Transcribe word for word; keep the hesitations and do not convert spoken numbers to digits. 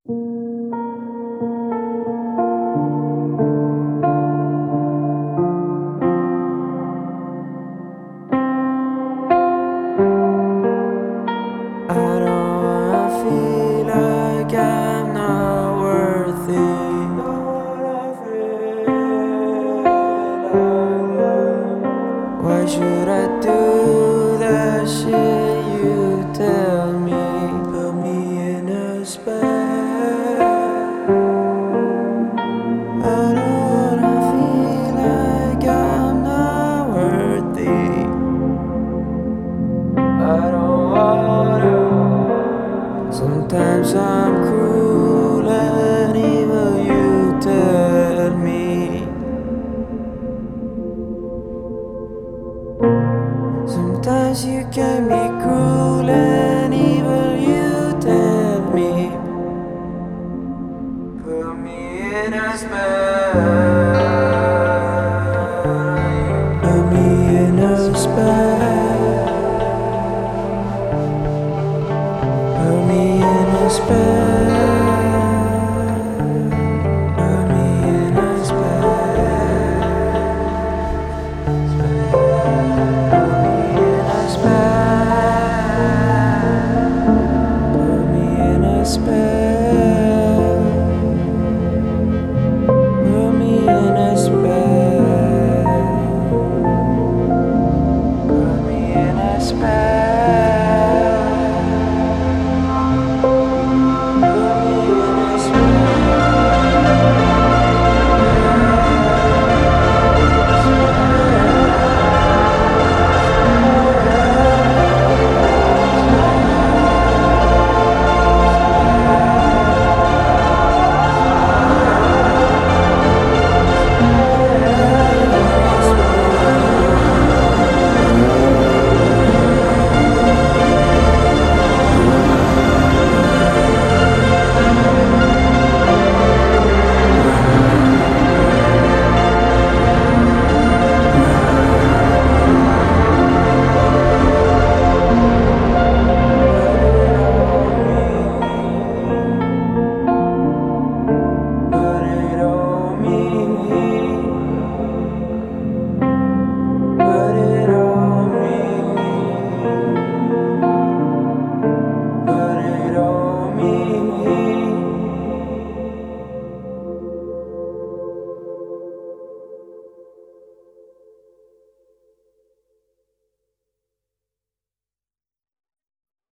I don't wanna feel like I'm not worthy. Why should I do that shit you tell me? Put me in a spell. I don't wanna feel like I'm not worthy. I don't wanna. Sometimes I'm cruel and evil, you tell me. Sometimes you can be cruel and evil, you tell me. Put me in a spell. Put me in a spell. Put me in a spell.